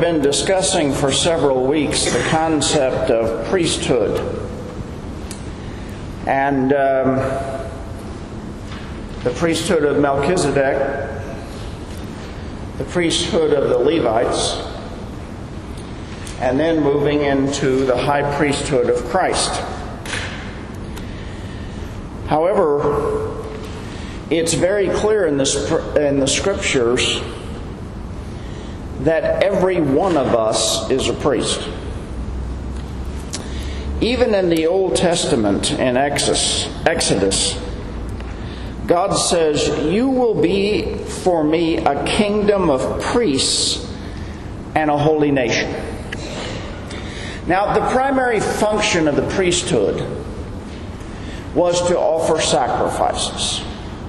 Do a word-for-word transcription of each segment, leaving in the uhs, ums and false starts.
been discussing for several weeks the concept of priesthood. And um, the priesthood of Melchizedek, the priesthood of the Levites, and then moving into the high priesthood of Christ. However, it's very clear in the, in the Scriptures that every one of us is a priest. Even in the Old Testament, in Exodus, Exodus, God says, "You will be for me a kingdom of priests and a holy nation." Now, the primary function of the priesthood was to offer sacrifices.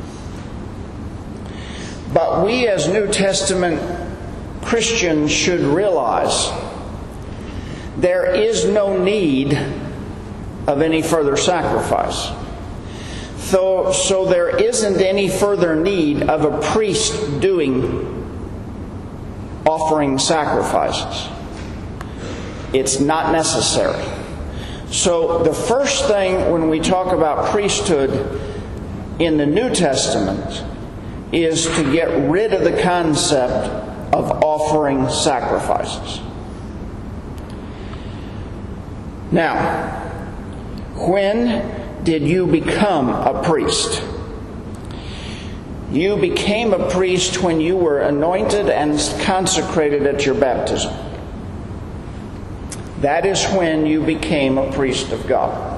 But we as New Testament Christians should realize there is no need of any further sacrifice. So, so there isn't any further need of a priest doing, offering sacrifices. It's not necessary. So the first thing when we talk about priesthood in the New Testament is to get rid of the concept of offering sacrifices. Now, when did you become a priest? You became a priest when you were anointed and consecrated at your baptism. That is when you became a priest of God.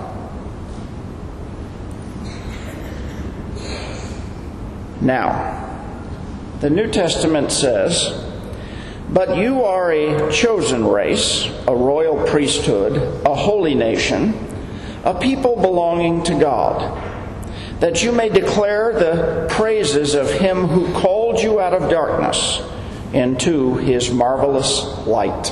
Now, the New Testament says, "But you are a chosen race, a royal priesthood, a holy nation, a people belonging to God, that you may declare the praises of Him who called you out of darkness into His marvelous light."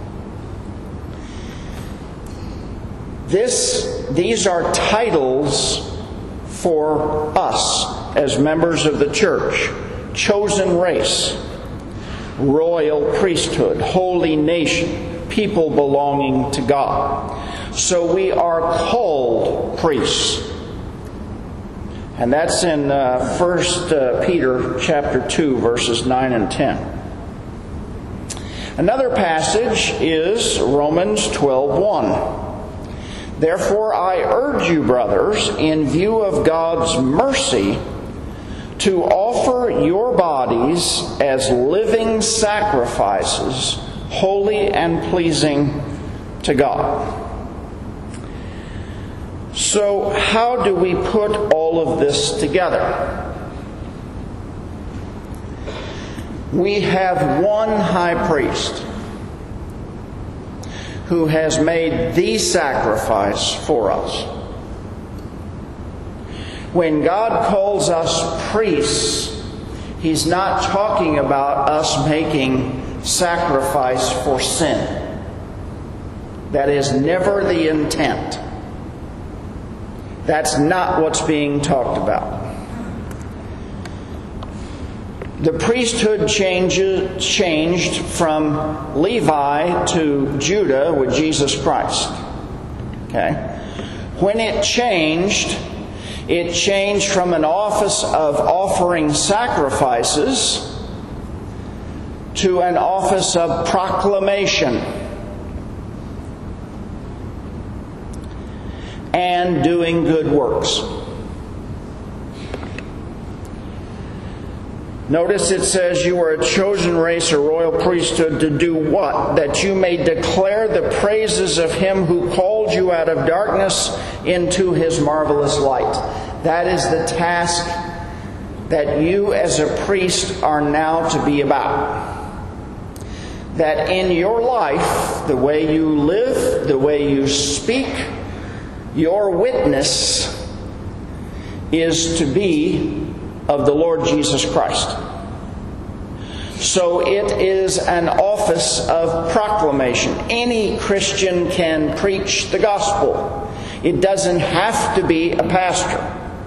This, these are titles for us as members of the church. Chosen race, royal priesthood, holy nation, people belonging to God. So we are called priests. And that's in uh, First uh, Peter chapter two, verses nine and ten. Another passage is Romans twelve one. "Therefore I urge you, brothers, in view of God's mercy, to offer your bodies as living sacrifices, holy and pleasing to God." So, how do we put all of this together? We have one high priest who has made the sacrifice for us. When God calls us priests, He's not talking about us making sacrifice for sin. That is never the intent. That's not what's being talked about. The priesthood changes, changed from Levi to Judah with Jesus Christ. Okay? When it changed, it changed from an office of offering sacrifices to an office of proclamation and doing good works. Notice it says you are a chosen race, a royal priesthood, to do what? That you may declare the praises of Him who called you out of darkness into His marvelous light. That is the task that you as a priest are now to be about. That in your life, the way you live, the way you speak, your witness is to be of the Lord Jesus Christ. So it is an office of proclamation. Any Christian can preach the gospel. It doesn't have to be a pastor.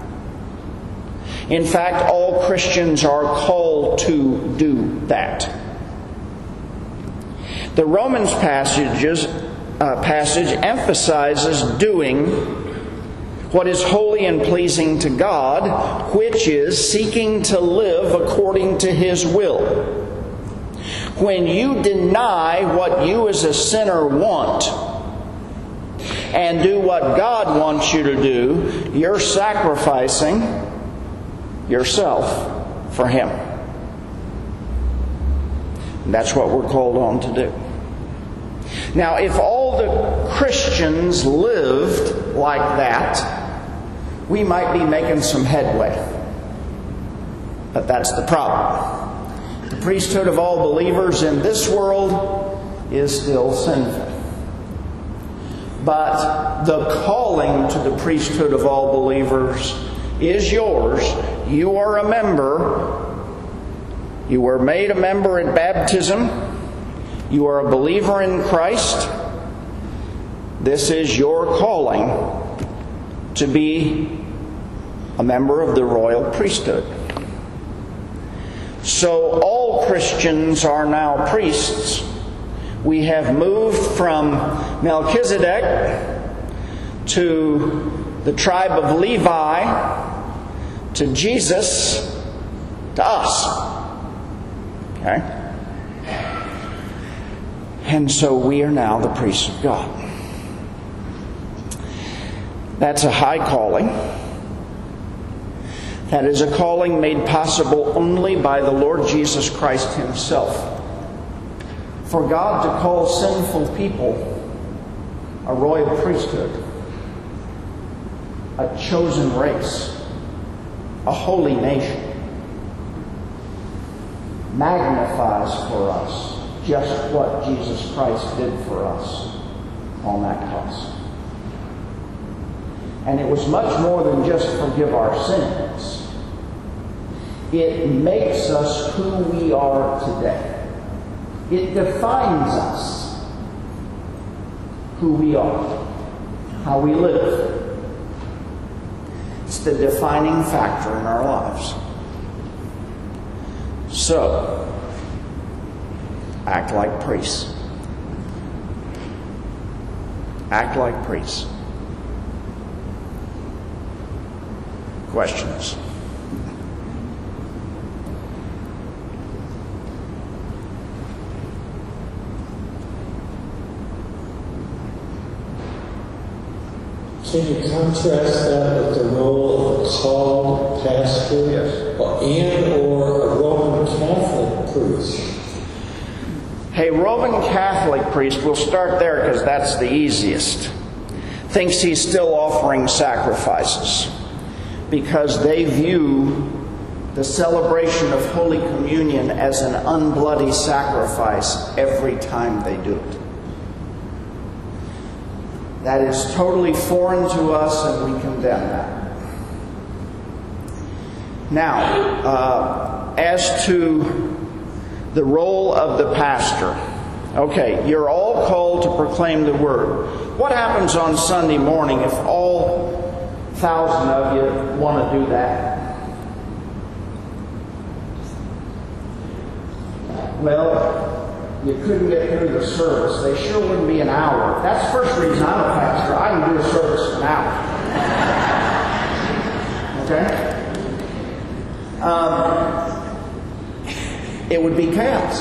In fact, all Christians are called to do that. The Romans passages, uh, passage emphasizes doing what is holy and pleasing to God, which is seeking to live according to His will. When you deny what you as a sinner want and do what God wants you to do, you're sacrificing yourself for Him. And that's what we're called on to do. Now, if all the Christians lived like that, we might be making some headway. But that's the problem. The priesthood of all believers in this world is still sinful. But the calling to the priesthood of all believers is yours. You are a member. You were made a member at baptism. You are a believer in Christ. This is your calling to be a member of the royal priesthood. So all Christians are now priests. We have moved from Melchizedek to the tribe of Levi to Jesus to us. Okay? And so we are now the priests of God. That's a high calling. That is a calling made possible only by the Lord Jesus Christ Himself. For God to call sinful people a royal priesthood, a chosen race, a holy nation, magnifies for us just what Jesus Christ did for us on that cross. And it was much more than just forgive our sins. It makes us who we are today. It defines us, who we are, how we live. It's the defining factor in our lives. So, act like priests. Act like priests. Questions? Can you contrast that with the role of a called pastor Yes. and or a Roman Catholic priest? A Roman Catholic priest, we'll start there because that's the easiest, thinks he's still offering sacrifices because they view the celebration of Holy Communion as an unbloody sacrifice every time they do it. That is totally foreign to us, and we condemn that. Now, uh, as to the role of the pastor. Okay, you're all called to proclaim the Word. What happens on Sunday morning if all thousand of you want to do that? Well, you couldn't get through the service. They sure wouldn't be an hour. That's the first reason I'm a pastor. I can do a service in an hour. Okay? Um, it would be chaos.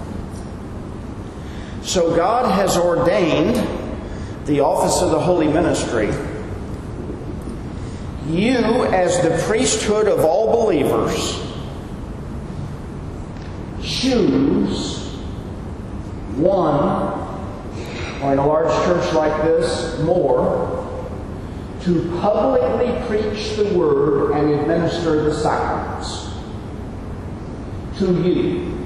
So God has ordained the office of the holy ministry. You, as the priesthood of all believers, choose one, or in a large church like this, more, to publicly preach the Word and administer the sacraments to you.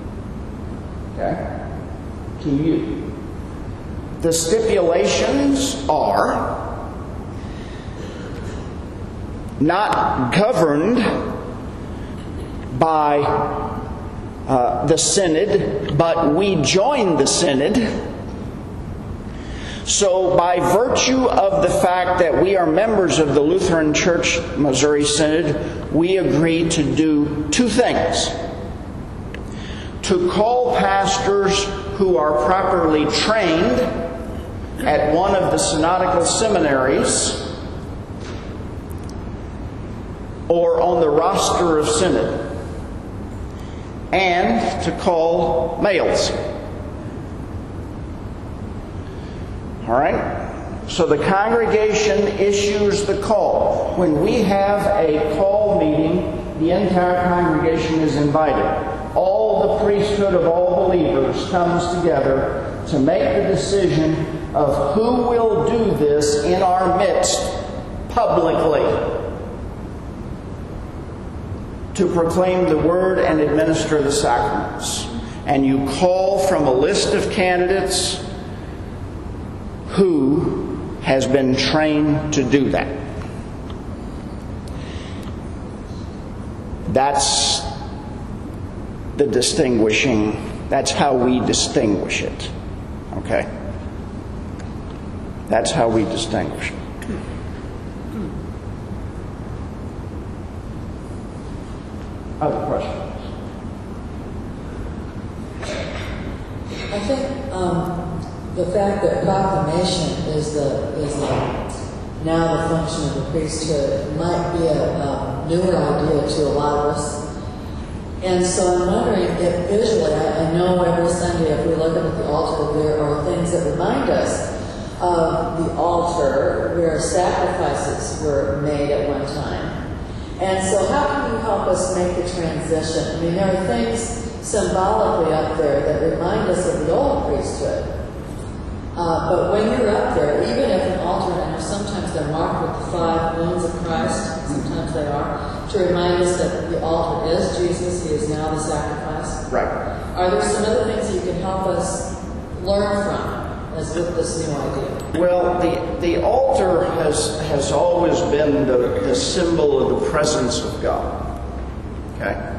Okay? To you. The stipulations are not governed by uh, the synod, but we join the synod. So by virtue of the fact that we are members of the Lutheran Church Missouri Synod, we agree to do two things. To call pastors who are properly trained at one of the synodical seminaries or on the roster of synod, and to call males. All right? So the congregation issues the call. When we have a call meeting, the entire congregation is invited. All the priesthood of all believers comes together to make the decision of who will do this in our midst publicly, to proclaim the word and administer the sacraments. And you call from a list of candidates who has been trained to do that. That's the distinguishing, that's how we distinguish it. Okay? That's how we distinguish it. Other questions? I think um, the fact that proclamation is the is the, now the function of the priesthood might be a, a newer idea to a lot of us. And so I'm wondering if visually, I, I know every Sunday if we look at the altar, there are things that remind us of the altar where sacrifices were made at one time. And so how can you help us make the transition? I mean, there are things symbolically up there that remind us of the old priesthood. Uh, but when you're up there, even if an altar, and sometimes they're marked with the five wounds of Christ, sometimes they are, to remind us that the altar is Jesus, He is now the sacrifice. Right. Are there some other things you can help us learn from as with this new idea? Well, the, the altar has, has always been the, the symbol of the presence of God. Okay?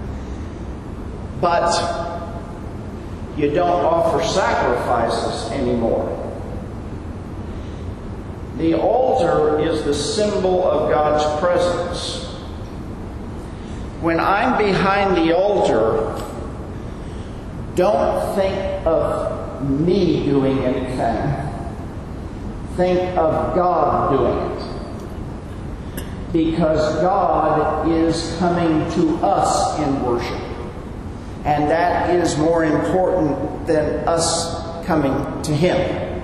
But you don't offer sacrifices anymore. The altar is the symbol of God's presence. When I'm behind the altar, don't think of me doing anything. Think of God doing it. Because God is coming to us in worship. And that is more important than us coming to Him.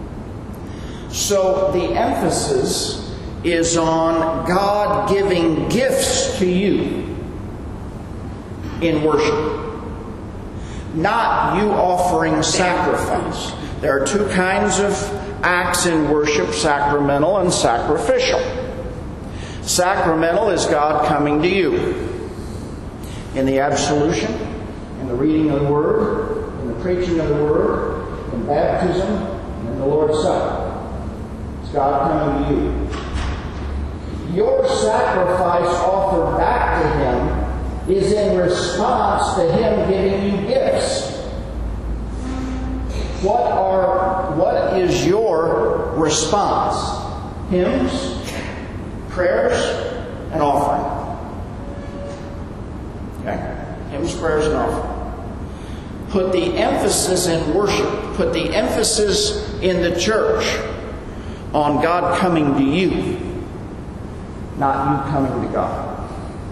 So the emphasis is on God giving gifts to you in worship, not you offering sacrifice. There are two kinds of acts in worship, sacramental and sacrificial. Sacramental is God coming to you in the absolution, in the reading of the Word, in the preaching of the Word, in baptism, and in the Lord's Supper. It's God coming to you. Your sacrifice offered back to Him is in response to Him giving you gifts. What are, what is your response? Hymns, prayers, and offering. Okay? Hymns, prayers, and offering. Put the emphasis in worship. Put the emphasis in the church on God coming to you, not you coming to God.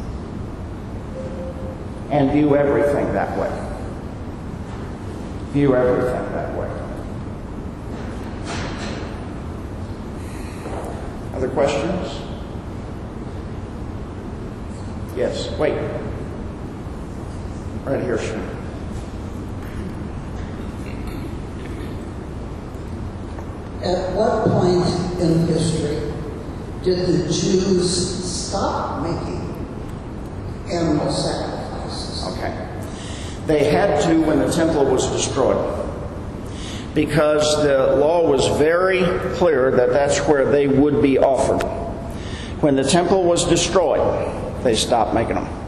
And view everything that way. View everything that way. Other questions? Yes, wait. Right here, sir. At what point in history did the Jews stop making animal sacrifices? Okay. They had to when the temple was destroyed, because the law was very clear that that's where they would be offered. When the temple was destroyed, they stopped making them.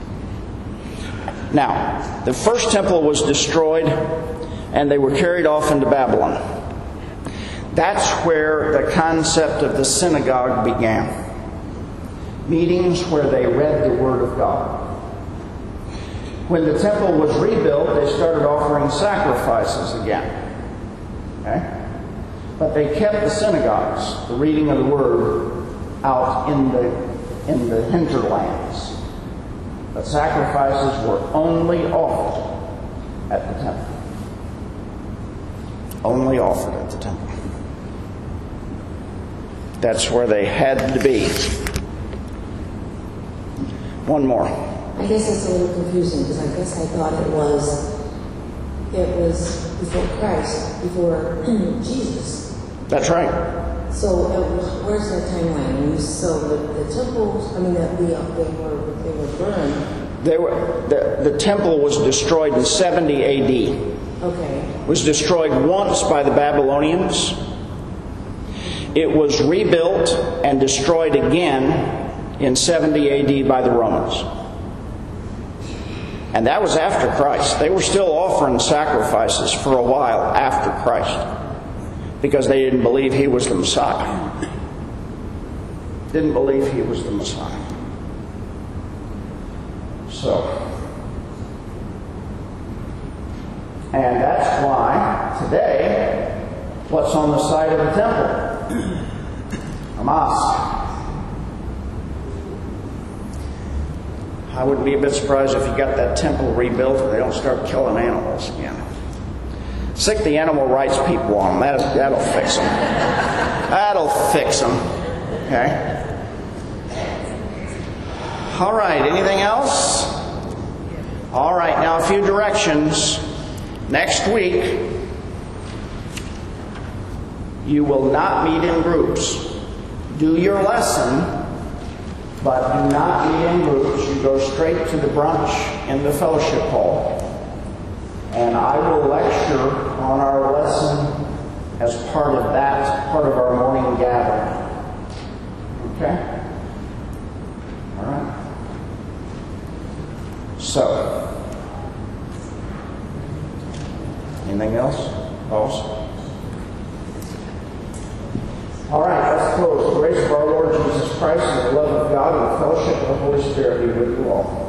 Now, the first temple was destroyed and they were carried off into Babylon. That's where the concept of the synagogue began. Meetings where they read the Word of God. When the temple was rebuilt, they started offering sacrifices again. Okay? But they kept the synagogues, the reading of the word, out in the in the hinterlands. But sacrifices were only offered at the temple. Only offered at the temple. That's where they had to be. One more. I guess it's a little confusing because I guess I thought it was it was before Christ, before Jesus. That's right. So uh, where's that timeline? So the, the temples, I mean, the, the, uh, they were they were burned. They were the, the temple was destroyed in seventy A D. Okay. It was destroyed once by the Babylonians. It was rebuilt and destroyed again in seventy A D by the Romans. And that was after Christ. They were still offering sacrifices for a while after Christ because they didn't believe he was the Messiah. Didn't believe he was the Messiah. So, and that's why today, what's on the side of the temple? A mosque. I wouldn't be a bit surprised if you got that temple rebuilt or they don't start killing animals again. Stick the animal rights people on them. That'll, that'll fix them. That'll fix them. Okay? All right. Anything else? All right. Now a few directions. Next week, you will not meet in groups. Do your lesson, but do not meet in groups. You go straight to the brunch in the fellowship hall. And I will lecture on our lesson as part of that, part of our morning gathering. Okay? All right. So, anything else? Else? All right, let's close. The grace of our Lord Jesus Christ and the love of God and the fellowship of the Holy Spirit be with you all.